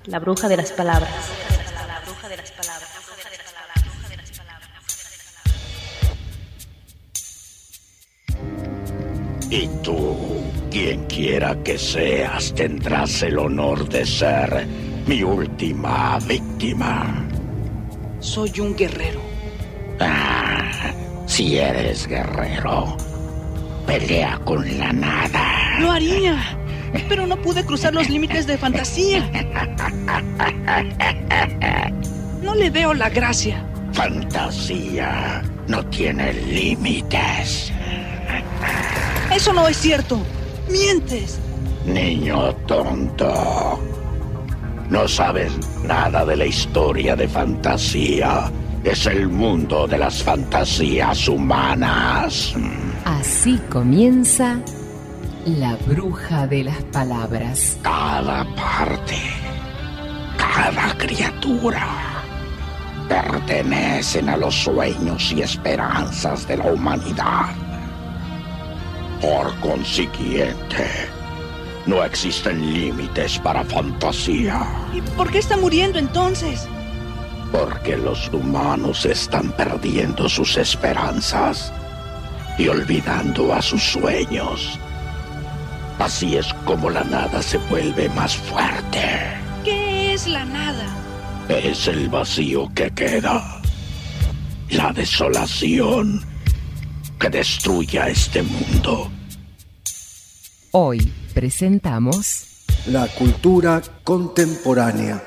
La bruja de las palabras. Y tú, quien quiera que seas, tendrás el honor de ser mi última víctima. Soy un guerrero. Si eres guerrero, pelea con la nada. Lo haría, pero no pude cruzar los límites de fantasía. No le veo la gracia. Fantasía no tiene límites. Eso no es cierto. Mientes. Niño tonto. No sabes nada de la historia de fantasía. Es el mundo de las fantasías humanas. Así comienza La Bruja de las Palabras. Cada parte, cada criatura pertenecen a los sueños y esperanzas de la humanidad. Por consiguiente, no existen límites para fantasía. ¿Y por qué está muriendo entonces? Porque los humanos están perdiendo sus esperanzas y olvidando a sus sueños. Así es como la nada se vuelve más fuerte. ¿Qué es la nada? Es el vacío que queda, la desolación que destruye a este mundo. Hoy presentamos la cultura contemporánea.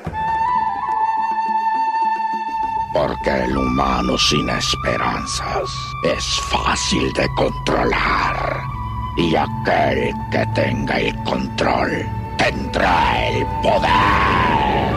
Porque el humano sin esperanzas es fácil de controlar. Y aquel que tenga el control tendrá el poder.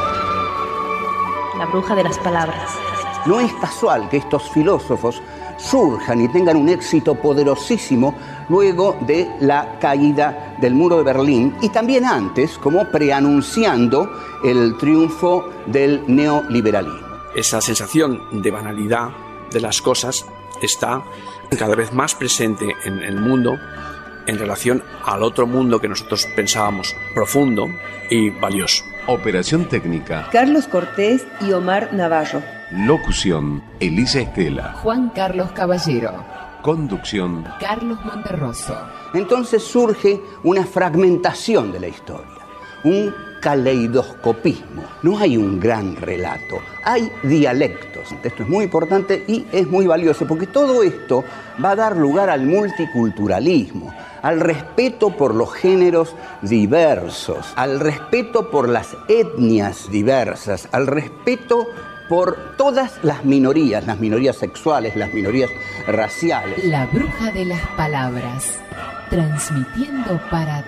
La bruja de las palabras. No es casual que estos filósofos surjan y tengan un éxito poderosísimo luego de la caída del muro de Berlín y también antes, como preanunciando el triunfo del neoliberalismo. Esa sensación de banalidad de las cosas está cada vez más presente en el mundo en relación al otro mundo que nosotros pensábamos profundo y valioso. Operación técnica: Carlos Cortés y Omar Navarro. Locución: Elisa Estela. Juan Carlos Caballero. Conducción: Carlos Monterroso. Entonces surge una fragmentación de la historia, un caleidoscopismo. No hay un gran relato, hay dialectos. Esto es muy importante y es muy valioso porque todo esto va a dar lugar al multiculturalismo, al respeto por los géneros diversos, al respeto por las etnias diversas, al respeto por todas las minorías sexuales, las minorías raciales. La bruja de las palabras, transmitiendo para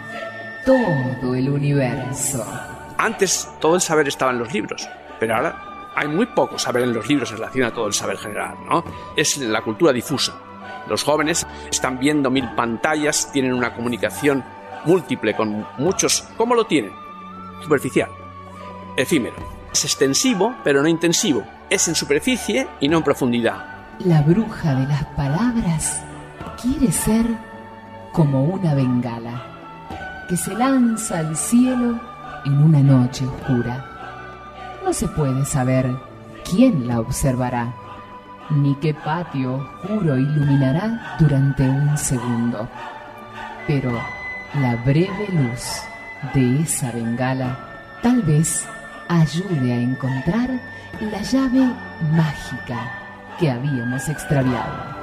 todo el universo. Antes todo el saber estaba en los libros, pero ahora hay muy poco saber en los libros en relación a todo el saber general, ¿no? Es la cultura difusa. Los jóvenes están viendo 1000 pantallas, tienen una comunicación múltiple con muchos. ¿Cómo lo tienen? Superficial, efímero. Es extensivo, pero no intensivo. Es en superficie y no en profundidad. La bruja de las palabras quiere ser como una bengala que se lanza al cielo en una noche oscura. No se puede saber quién la observará, ni qué patio oscuro iluminará durante un segundo. Pero la breve luz de esa bengala tal vez ayude a encontrar la llave mágica que habíamos extraviado.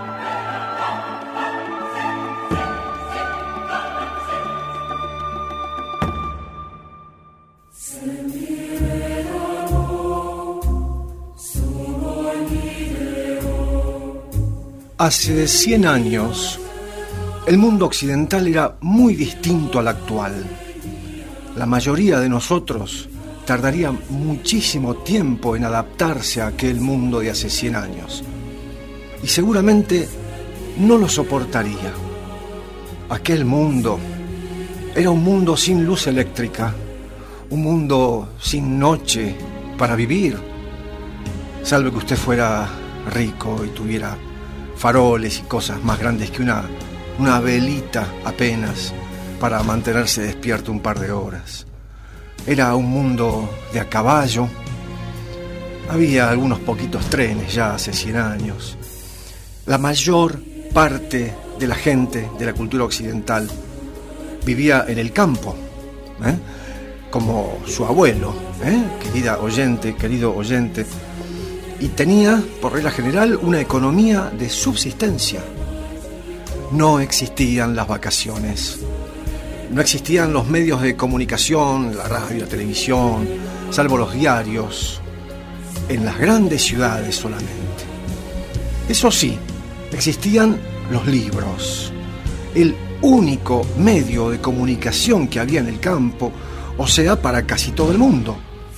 Hace 100 años, el mundo occidental era muy distinto al actual. La mayoría de nosotros tardaría muchísimo tiempo en adaptarse a aquel mundo de hace 100 años. Y seguramente no lo soportaría. Aquel mundo era un mundo sin luz eléctrica, un mundo sin noche para vivir, salvo que usted fuera rico y tuviera faroles y cosas más grandes que una velita apenas para mantenerse despierto un par de horas. Era un mundo de a caballo. Había algunos poquitos trenes ya hace 100 años. La mayor parte de la gente de la cultura occidental vivía en el campo, como su abuelo, querido oyente, y tenía, por regla general, una economía de subsistencia. No existían las vacaciones, no existían los medios de comunicación, la radio, la televisión, salvo los diarios, en las grandes ciudades solamente. Eso sí, existían los libros, el único medio de comunicación que había en el campo, o sea, para casi todo el mundo.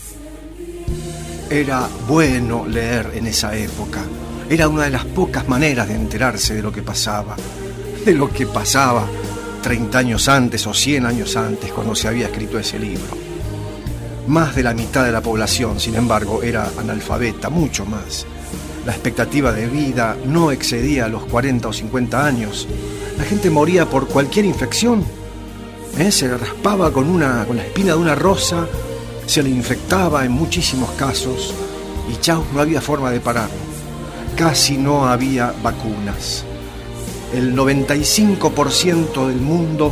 Era bueno leer en esa época. Era una de las pocas maneras de enterarse de lo que pasaba 30 años antes o 100 años antes, cuando se había escrito ese libro. Más de la mitad de la población, sin embargo, era analfabeta, mucho más. La expectativa de vida no excedía los 40 o 50 años. La gente moría por cualquier infección. Se raspaba con la espina de una rosa, se le infectaba en muchísimos casos y chau, no había forma de pararlo. Casi no había vacunas. El 95% del mundo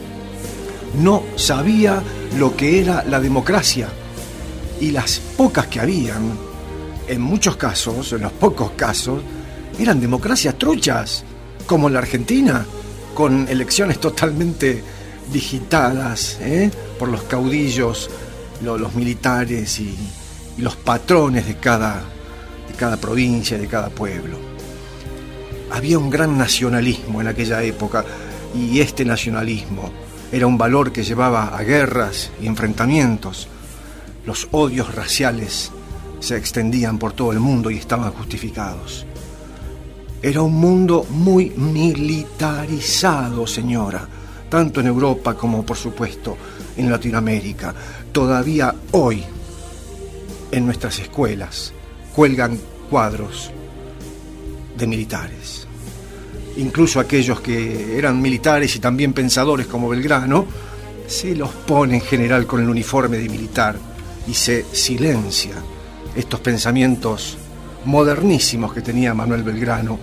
no sabía lo que era la democracia, y las pocas que habían, en muchos casos, en los pocos casos, eran democracias truchas, como en la Argentina, con elecciones totalmente digitadas por los caudillos, los militares y los patrones de cada provincia, de cada pueblo. Había un gran nacionalismo en aquella época, y este nacionalismo era un valor que llevaba a guerras y enfrentamientos. Los odios raciales se extendían por todo el mundo y estaban justificados. Era un mundo muy militarizado, señora, tanto en Europa como, por supuesto, en Latinoamérica. Todavía hoy, en nuestras escuelas, cuelgan cuadros de militares. Incluso aquellos que eran militares y también pensadores como Belgrano, se los pone en general con el uniforme de militar y se silencia estos pensamientos modernísimos que tenía Manuel Belgrano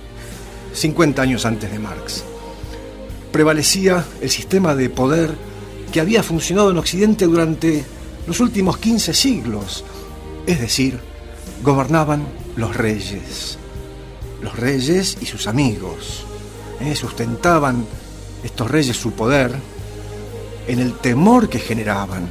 50 años antes de Marx. Prevalecía el sistema de poder que había funcionado en Occidente durante los últimos 15 siglos, es decir, gobernaban los reyes y sus amigos. Sustentaban estos reyes su poder en el temor que generaban,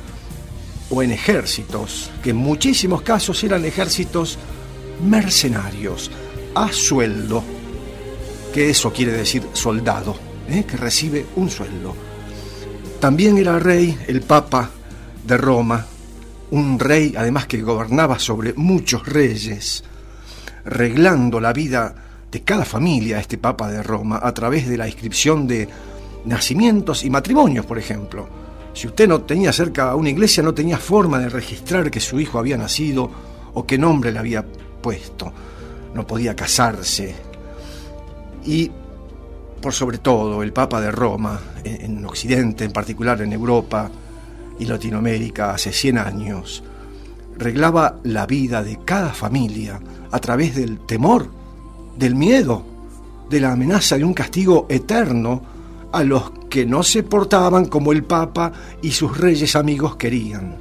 o en ejércitos, que en muchísimos casos eran ejércitos mercenarios, a sueldo, que eso quiere decir soldado, que recibe un sueldo. También era rey el Papa de Roma, un rey además que gobernaba sobre muchos reyes, reglando la vida de cada familia, este Papa de Roma, a través de la inscripción de nacimientos y matrimonios, por ejemplo. Si usted no tenía cerca una iglesia, no tenía forma de registrar que su hijo había nacido o qué nombre le había puesto. No podía casarse. Y, por sobre todo, el Papa de Roma, en Occidente, en particular en Europa y Latinoamérica, hace 100 años, reglaba la vida de cada familia a través del temor, del miedo, de la amenaza de un castigo eterno a los que no se portaban como el Papa y sus reyes amigos querían.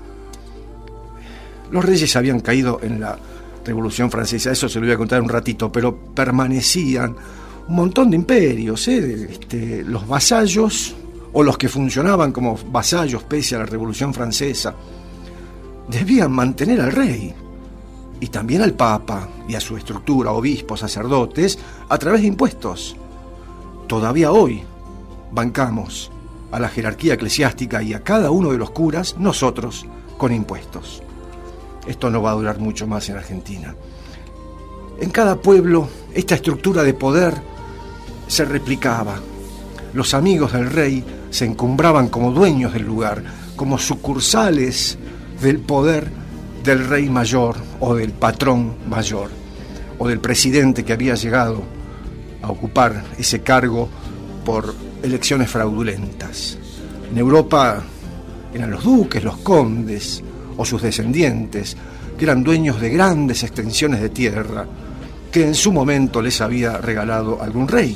Los reyes habían caído en la Revolución Francesa, eso se lo voy a contar un ratito, pero permanecían un montón de imperios, los vasallos, o los que funcionaban como vasallos pese a la Revolución Francesa, debían mantener al rey y también al Papa y a su estructura, obispos, sacerdotes, a través de impuestos. Todavía hoy bancamos a la jerarquía eclesiástica y a cada uno de los curas, nosotros, con impuestos. Esto no va a durar mucho más en Argentina. En cada pueblo, esta estructura de poder se replicaba. Los amigos del rey se encumbraban como dueños del lugar, como sucursales del poder del rey mayor o del patrón mayor o del presidente que había llegado a ocupar ese cargo por elecciones fraudulentas. En Europa eran los duques, los condes o sus descendientes, que eran dueños de grandes extensiones de tierra que en su momento les había regalado algún rey.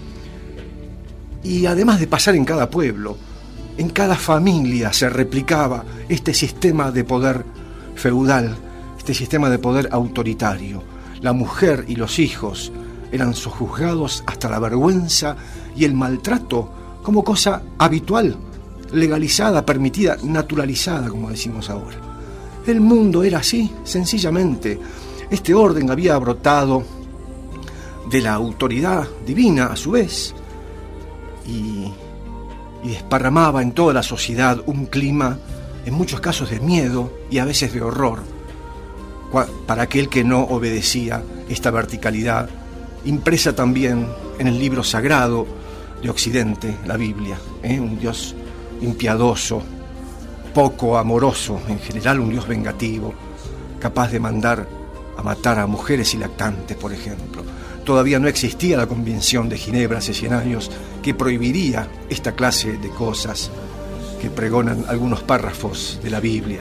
Y además de pasar en cada pueblo, en cada familia se replicaba este sistema de poder feudal, este sistema de poder autoritario. La mujer y los hijos eran sojuzgados hasta la vergüenza y el maltrato como cosa habitual, legalizada, permitida, naturalizada, como decimos ahora. El mundo era así, sencillamente. Este orden había brotado de la autoridad divina, a su vez, y desparramaba en toda la sociedad un clima, en muchos casos, de miedo y a veces de horror, para aquel que no obedecía esta verticalidad, impresa también en el libro sagrado de Occidente, la Biblia, un Dios impiadoso, poco amoroso, en general un Dios vengativo, capaz de mandar a matar a mujeres y lactantes, por ejemplo. Todavía no existía la Convención de Ginebra hace 100 años que prohibiría esta clase de cosas que pregonan algunos párrafos de la Biblia.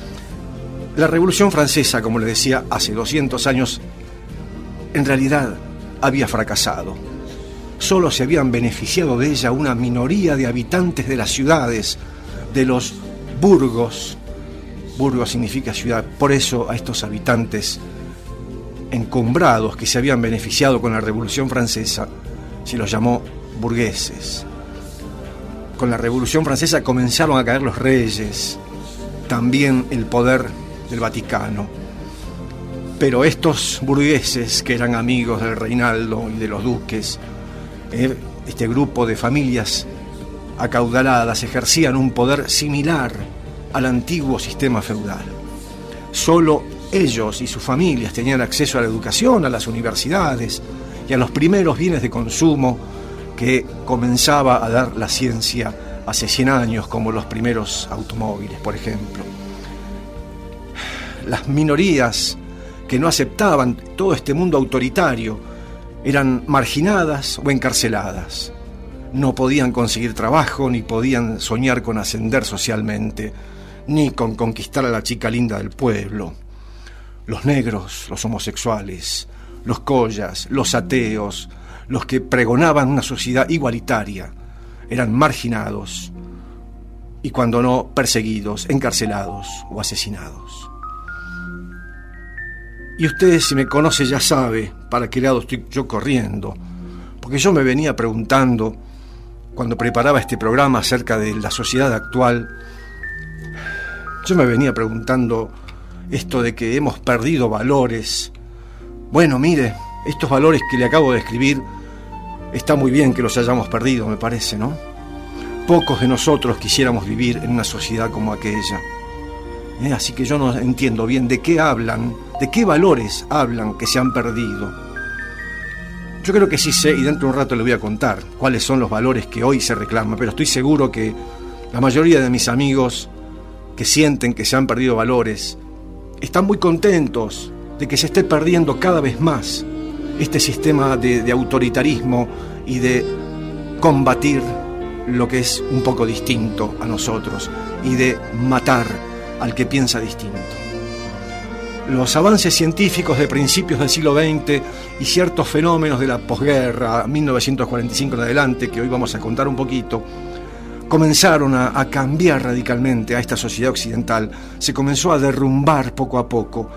La Revolución Francesa, como le decía, hace 200 años, en realidad había fracasado. Solo se habían beneficiado de ella una minoría de habitantes de las ciudades, de los burgos. Burgos significa ciudad, por eso a estos habitantes encumbrados que se habían beneficiado con la Revolución Francesa se los llamó burgueses. Con la Revolución Francesa comenzaron a caer los reyes, también el poder del Vaticano. Pero estos burgueses, que eran amigos del reinaldo y de los duques, este grupo de familias acaudaladas, ejercían un poder similar al antiguo sistema feudal. Solo ellos y sus familias tenían acceso a la educación, a las universidades y a los primeros bienes de consumo que comenzaba a dar la ciencia hace 100 años, como los primeros automóviles, por ejemplo. Las minorías que no aceptaban todo este mundo autoritario eran marginadas o encarceladas. No podían conseguir trabajo, ni podían soñar con ascender socialmente, ni con conquistar a la chica linda del pueblo. Los negros, los homosexuales, los collas, los ateos, los que pregonaban una sociedad igualitaria, eran marginados y, cuando no, perseguidos, encarcelados o asesinados. Y usted, si me conoce, ya sabe para qué lado estoy yo corriendo, porque yo me venía preguntando, cuando preparaba este programa acerca de la sociedad actual, yo me venía preguntando esto de que hemos perdido valores. Bueno, mire, estos valores que le acabo de describir, está muy bien que los hayamos perdido, me parece, ¿no? Pocos de nosotros quisiéramos vivir en una sociedad como aquella. Así que yo no entiendo bien de qué hablan, de qué valores hablan que se han perdido. Yo creo que sí sé, y dentro de un rato le voy a contar cuáles son los valores que hoy se reclaman, pero estoy seguro que la mayoría de mis amigos que sienten que se han perdido valores están muy contentos de que se esté perdiendo cada vez más este sistema de autoritarismo y de combatir lo que es un poco distinto a nosotros y de matar al que piensa distinto. Los avances científicos de principios del siglo XX y ciertos fenómenos de la posguerra, 1945 en adelante, que hoy vamos a contar un poquito, comenzaron a cambiar radicalmente a esta sociedad occidental. Se comenzó a derrumbar poco a poco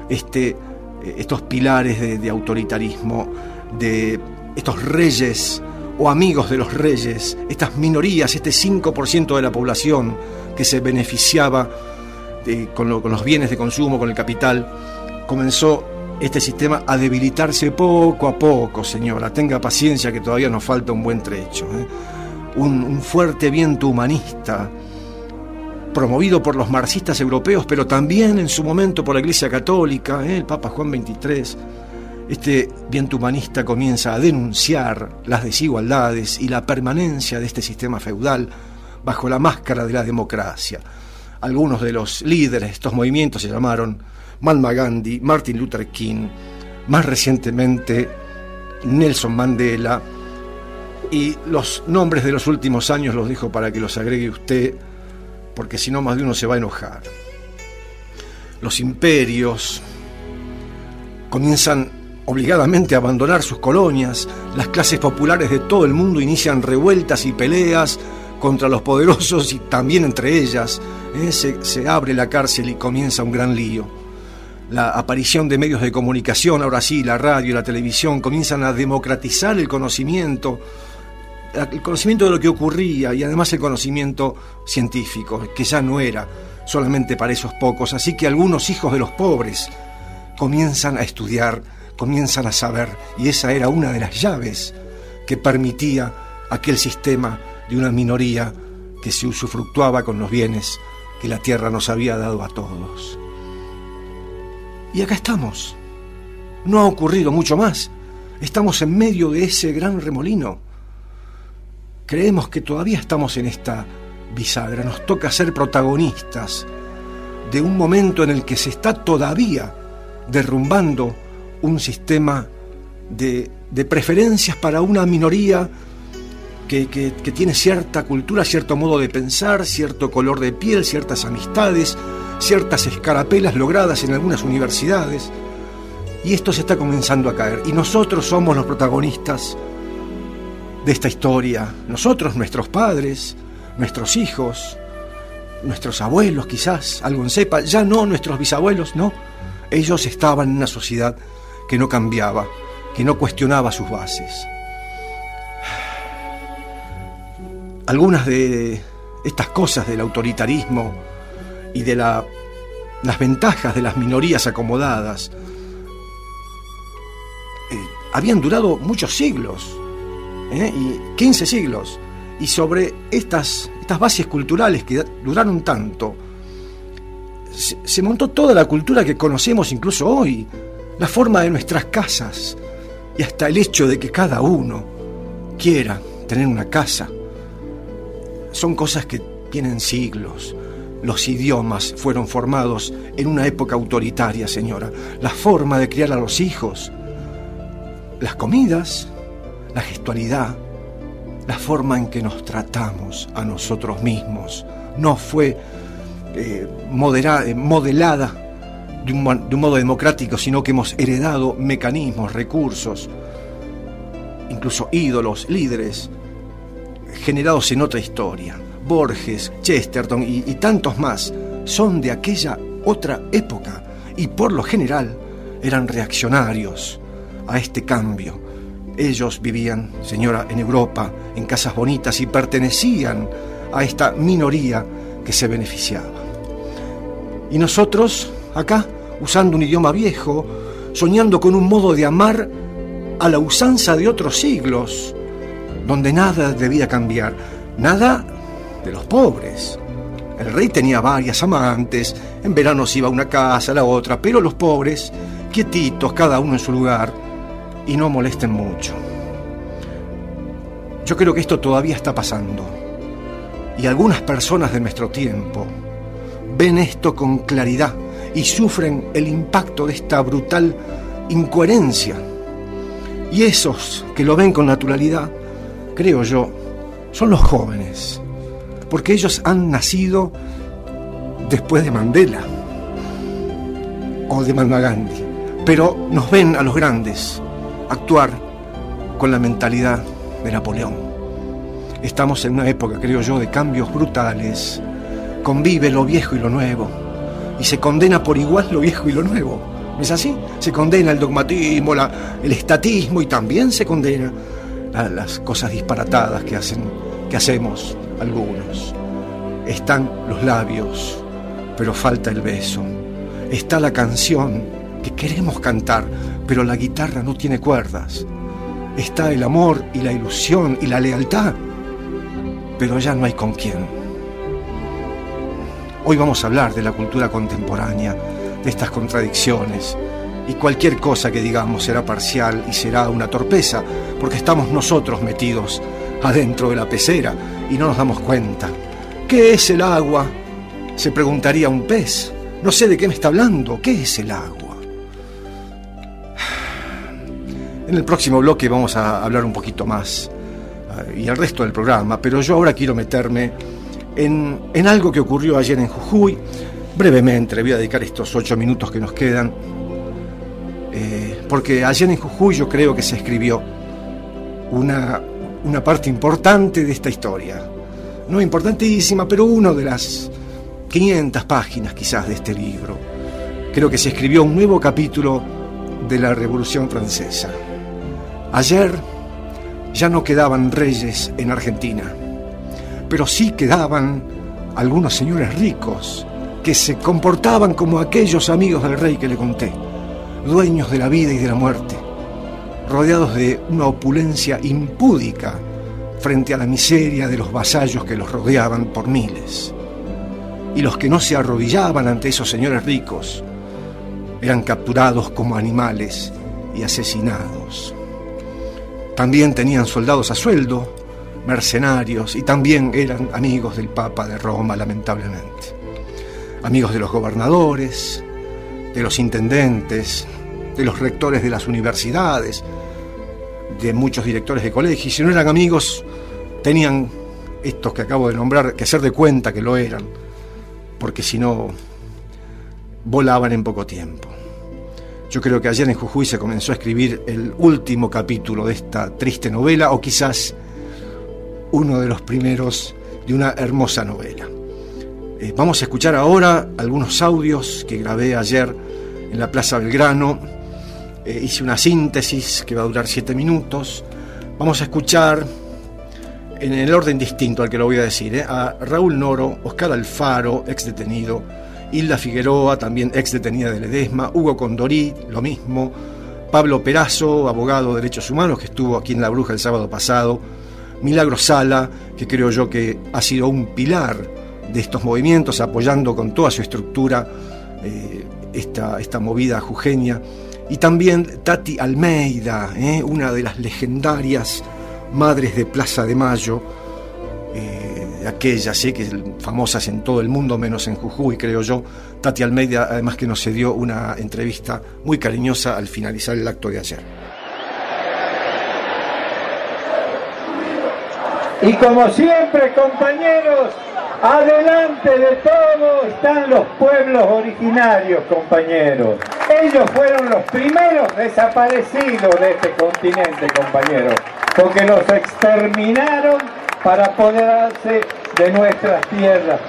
estos pilares de autoritarismo, de estos reyes o amigos de los reyes, estas minorías, este 5% de la población que se beneficiaba con los bienes de consumo, con el capital. Comenzó este sistema a debilitarse poco a poco, señora. Tenga paciencia, que todavía nos falta un buen trecho. Un fuerte viento humanista, promovido por los marxistas europeos, pero también en su momento por la Iglesia Católica, el Papa Juan XXIII. Este viento humanista comienza a denunciar las desigualdades y la permanencia de este sistema feudal bajo la máscara de la democracia. Algunos de los líderes de estos movimientos se llamaron Mahatma Gandhi, Martin Luther King, más recientemente Nelson Mandela, y los nombres de los últimos años los dejo para que los agregue usted, porque si no más de uno se va a enojar. Los imperios comienzan obligadamente a abandonar sus colonias, las clases populares de todo el mundo inician revueltas y peleas contra los poderosos y también entre ellas. Se abre la cárcel y comienza un gran lío. La aparición de medios de comunicación, ahora sí, la radio y la televisión, comienzan a democratizar el conocimiento de lo que ocurría y además el conocimiento científico, que ya no era solamente para esos pocos. Así que algunos hijos de los pobres comienzan a estudiar, comienzan a saber, y esa era una de las llaves que permitía aquel sistema de una minoría que se usufructuaba con los bienes que la tierra nos había dado a todos. Y acá estamos. No ha ocurrido mucho más. Estamos en medio de ese gran remolino. Creemos que todavía estamos en esta bisagra. Nos toca ser protagonistas de un momento en el que se está todavía derrumbando un sistema de preferencias para una minoría que tiene cierta cultura, cierto modo de pensar, cierto color de piel, ciertas amistades, ciertas escarapelas logradas en algunas universidades. Y esto se está comenzando a caer. Y nosotros somos los protagonistas de esta historia. Nosotros, nuestros padres, nuestros hijos, nuestros abuelos quizás, algo sepa, ya no nuestros bisabuelos, no. Ellos estaban en una sociedad que no cambiaba, que no cuestionaba sus bases. Algunas de estas cosas del autoritarismo y de las ventajas de las minorías acomodadas habían durado muchos siglos, y 15 siglos, y sobre estas bases culturales que duraron tanto, se montó toda la cultura que conocemos incluso hoy, la forma de nuestras casas, y hasta el hecho de que cada uno quiera tener una casa. Son cosas que tienen siglos. Los idiomas fueron formados en una época autoritaria, señora. La forma de criar a los hijos, las comidas, la gestualidad, la forma en que nos tratamos a nosotros mismos, no fue modelada de un modo democrático, sino que hemos heredado mecanismos, recursos, incluso ídolos, líderes, generados en otra historia. Borges, Chesterton y tantos más son de aquella otra época y por lo general eran reaccionarios a este cambio. Ellos vivían, señora, en Europa, en casas bonitas y pertenecían a esta minoría que se beneficiaba. Y nosotros, acá, usando un idioma viejo, soñando con un modo de amar a la usanza de otros siglos, donde nada debía cambiar, nada de los pobres. El rey tenía varias amantes, en verano se iba a una casa, a la otra, pero los pobres, quietitos, cada uno en su lugar, y no molesten mucho. Yo creo que esto todavía está pasando, y algunas personas de nuestro tiempo ven esto con claridad y sufren el impacto de esta brutal incoherencia. Y esos que lo ven con naturalidad, creo yo, son los jóvenes, porque ellos han nacido después de Mandela o de Mahatma Gandhi, pero nos ven a los grandes actuar con la mentalidad de Napoleón. Estamos en una época, creo yo, de cambios brutales. Convive lo viejo y lo nuevo, y se condena por igual lo viejo y lo nuevo. ¿No es así? Se condena el dogmatismo, el estatismo, y también se condena las cosas disparatadas que hacemos algunos. Están los labios, pero falta el beso. Está la canción que queremos cantar, pero la guitarra no tiene cuerdas. Está el amor y la ilusión y la lealtad, pero ya no hay con quién. Hoy vamos a hablar de la cultura contemporánea, de estas contradicciones, y cualquier cosa que digamos será parcial y será una torpeza, porque estamos nosotros metidos adentro de la pecera y no nos damos cuenta. ¿Qué es el agua?, se preguntaría un pez. No sé de qué me está hablando. ¿Qué es el agua? En el próximo bloque vamos a hablar un poquito más, y el resto del programa, pero yo ahora quiero meterme en algo que ocurrió ayer en Jujuy. Brevemente le voy a dedicar estos 8 minutos que nos quedan, porque ayer en Jujuy yo creo que se escribió una parte importante de esta historia. No importantísima, pero una de las 500 páginas quizás de este libro. Creo que se escribió un nuevo capítulo de la Revolución Francesa. Ayer ya no quedaban reyes en Argentina, pero sí quedaban algunos señores ricos que se comportaban como aquellos amigos del rey que le conté, dueños de la vida y de la muerte, rodeados de una opulencia impúdica frente a la miseria de los vasallos que los rodeaban por miles. Y los que no se arrodillaban ante esos señores ricos eran capturados como animales y asesinados. También tenían soldados a sueldo, mercenarios, y también eran amigos del Papa de Roma, lamentablemente. Amigos de los gobernadores, de los intendentes, de los rectores de las universidades, de muchos directores de colegios. Y si no eran amigos, tenían estos que acabo de nombrar que hacer de cuenta que lo eran, porque si no, volaban en poco tiempo. Yo creo que ayer en Jujuy se comenzó a escribir el último capítulo de esta triste novela, o quizás uno de los primeros de una hermosa novela. Vamos a escuchar ahora algunos audios que grabé ayer en la Plaza Belgrano. Hice una síntesis que va a durar 7 minutos. Vamos a escuchar en el orden distinto al que lo voy a decir, a Raúl Noro, Oscar Alfaro, ex detenido, Hilda Figueroa, también ex detenida de Ledesma, Hugo Condorí, lo mismo, Pablo Perazo, abogado de derechos humanos, que estuvo aquí en La Bruja el sábado pasado, Milagro Sala, que creo yo que ha sido un pilar de estos movimientos, apoyando con toda su estructura esta movida jujeña, y también Tati Almeida, una de las legendarias madres de Plaza de Mayo, aquellas que famosas en todo el mundo menos en Jujuy, creo yo. Tati Almeida, además, que nos cedió una entrevista muy cariñosa al finalizar el acto de ayer. Y como siempre, compañeros, adelante de todo están los pueblos originarios, compañeros. Ellos fueron los primeros desaparecidos de este continente, compañeros, porque los exterminaron para apoderarse de nuestras tierras.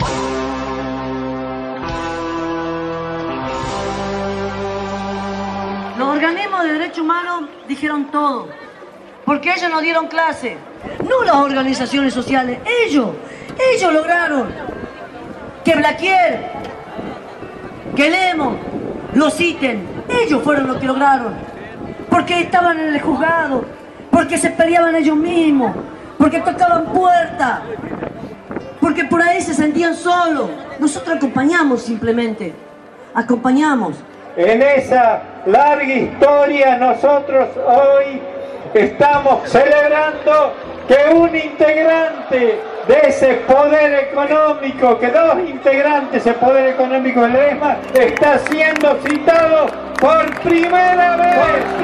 Los organismos de derechos humanos dijeron todo, porque ellos nos dieron clase, no las organizaciones sociales. Ellos lograron que Blaquier, que Lemos los citen. Ellos fueron los que lograron, porque estaban en el juzgado, porque se peleaban ellos mismos, porque tocaban puertas, porque por ahí se sentían solos. Nosotros acompañamos, simplemente acompañamos. En esa larga historia nosotros hoy estamos celebrando que un integrante de ese poder económico, que 2 integrantes de ese poder económico del Ledesma, está siendo citado por primera vez.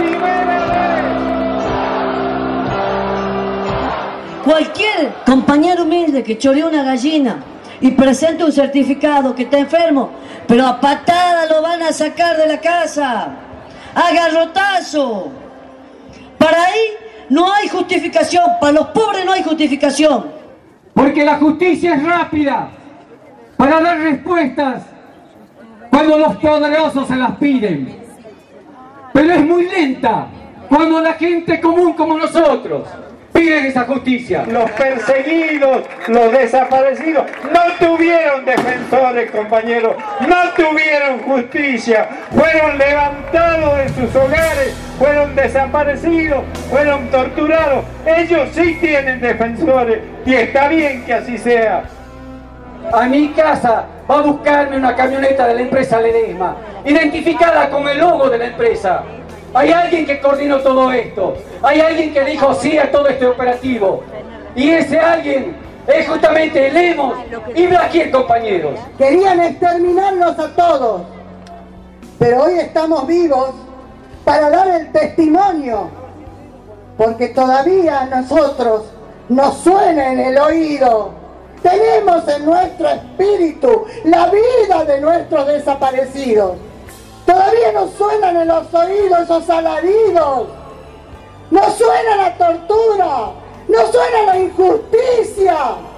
Cualquier compañero humilde que choreó una gallina y presente un certificado que está enfermo, pero a patada lo van a sacar de la casa, a garrotazo. Para ahí no hay justificación, para los pobres no hay justificación. Porque la justicia es rápida para dar respuestas cuando los poderosos se las piden, pero es muy lenta cuando la gente común como nosotros piden esa justicia. Los perseguidos, los desaparecidos, no tuvieron defensores, compañeros, no tuvieron justicia, fueron levantados de sus hogares, fueron desaparecidos, fueron torturados. Ellos sí tienen defensores y está bien que así sea. A mi casa va a buscarme una camioneta de la empresa Ledesma, identificada con el logo de la empresa. Hay alguien que coordinó todo esto, hay alguien que dijo sí a todo este operativo, y ese alguien es justamente Lemos y Blaquier, compañeros. Querían exterminarnos a todos, pero hoy estamos vivos para dar el testimonio, porque todavía a nosotros nos suena en el oído tenemos en nuestro espíritu la vida de nuestros desaparecidos. Todavía nos suenan en los oídos esos alaridos, nos suena la tortura, nos suena la injusticia.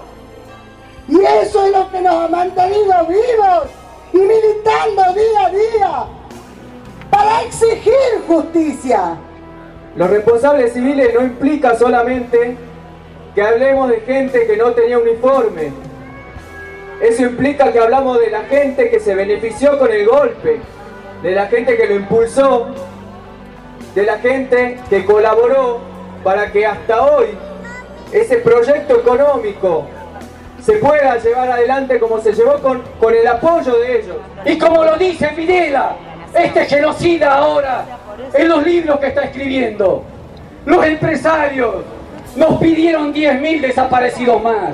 Y eso es lo que nos ha mantenido vivos y militando día a día para exigir justicia. Los responsables civiles no implica solamente que hablemos de gente que no tenía uniforme. Eso implica que hablamos de la gente que se benefició con el golpe, de la gente que lo impulsó, de la gente que colaboró para que hasta hoy ese proyecto económico se pueda llevar adelante como se llevó con el apoyo de ellos. Y como lo dice Videla, este genocida ahora, en los libros que está escribiendo, los empresarios nos pidieron 10.000 desaparecidos más.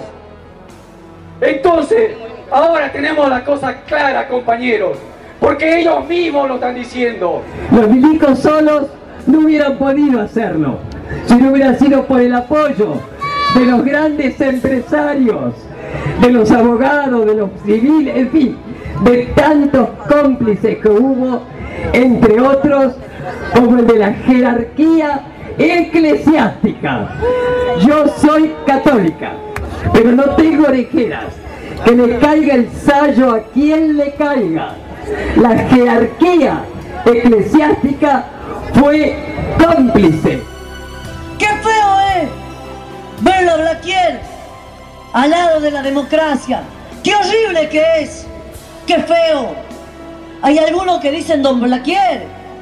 Entonces, ahora tenemos la cosa clara, compañeros, porque ellos mismos lo están diciendo. Los milicos solos no hubieran podido hacerlo, si no hubiera sido por el apoyo de los grandes empresarios, de los abogados, de los civiles, en fin, de tantos cómplices que hubo, entre otros, como el de la jerarquía eclesiástica. Yo soy católica, pero no tengo orejeras. Que le caiga el sayo a quien le caiga. La jerarquía eclesiástica fue cómplice. ¡Qué feo es verlo a Blaquier al lado de la democracia! ¡Qué horrible que es! ¡Qué feo! Hay algunos que dicen don Blaquier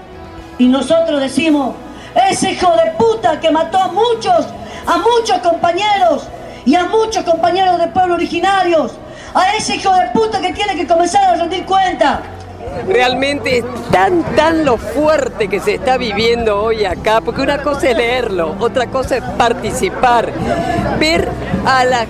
y nosotros decimos ese hijo de puta que mató a muchos compañeros y a muchos compañeros de pueblos originarios, a ese hijo de puta que tiene que comenzar a rendir cuenta. Realmente es tan lo fuerte que se está viviendo hoy acá, porque una cosa es leerlo, otra cosa es participar, ver a las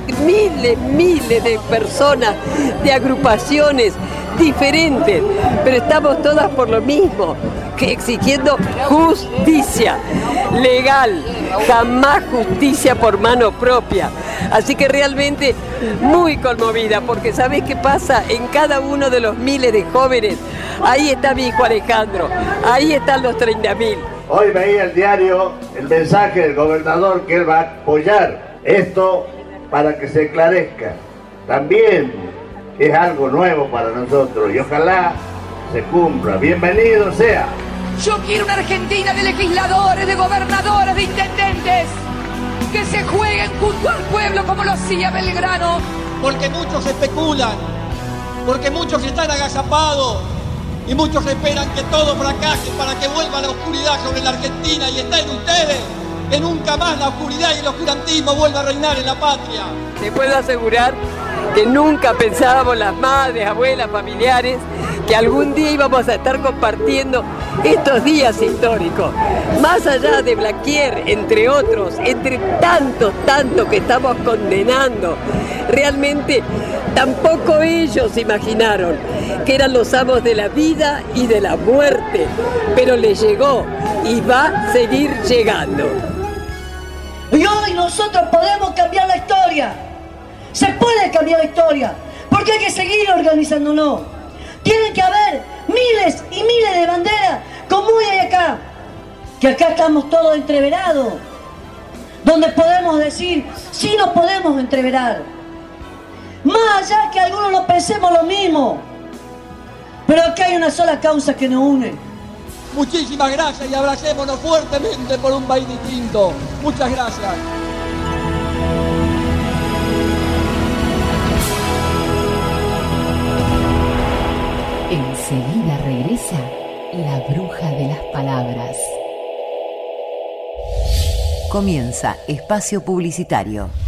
miles de personas, de agrupaciones diferentes, pero estamos todas por lo mismo, que exigiendo justicia legal, jamás justicia por mano propia. Así que realmente muy conmovida, porque ¿sabés qué pasa? En cada uno de los miles de jóvenes, ahí está mi hijo Alejandro, ahí están los 30.000. Hoy veía el diario el mensaje del gobernador que él va a apoyar esto para que se esclarezca. También es algo nuevo para nosotros y ojalá se cumpla. Bienvenido sea. Yo quiero una Argentina de legisladores, de gobernadores, de intendentes, que se jueguen junto al pueblo como lo hacía Belgrano. Porque muchos especulan, porque muchos están agazapados y muchos esperan que todo fracase para que vuelva la oscuridad sobre la Argentina, y está en ustedes que nunca más la oscuridad y el oscurantismo vuelva a reinar en la patria. Te puedo asegurar que nunca pensábamos las madres, abuelas, familiares, que algún día íbamos a estar compartiendo estos días históricos. Más allá de Blaquier, entre otros, entre tanto que estamos condenando, realmente tampoco ellos imaginaron que eran los amos de la vida y de la muerte, pero les llegó y va a seguir llegando. Y hoy nosotros podemos cambiar la historia. Se puede cambiar la historia, porque hay que seguir organizándonos. Tienen que haber miles y miles de banderas, como hay acá, que acá estamos todos entreverados, donde podemos decir, sí nos podemos entreverar. Más allá que algunos no pensemos lo mismo, pero acá hay una sola causa que nos une. Muchísimas gracias y abracémonos fuertemente por un país distinto. Muchas gracias. Enseguida regresa la bruja de las palabras. Comienza Espacio Publicitario.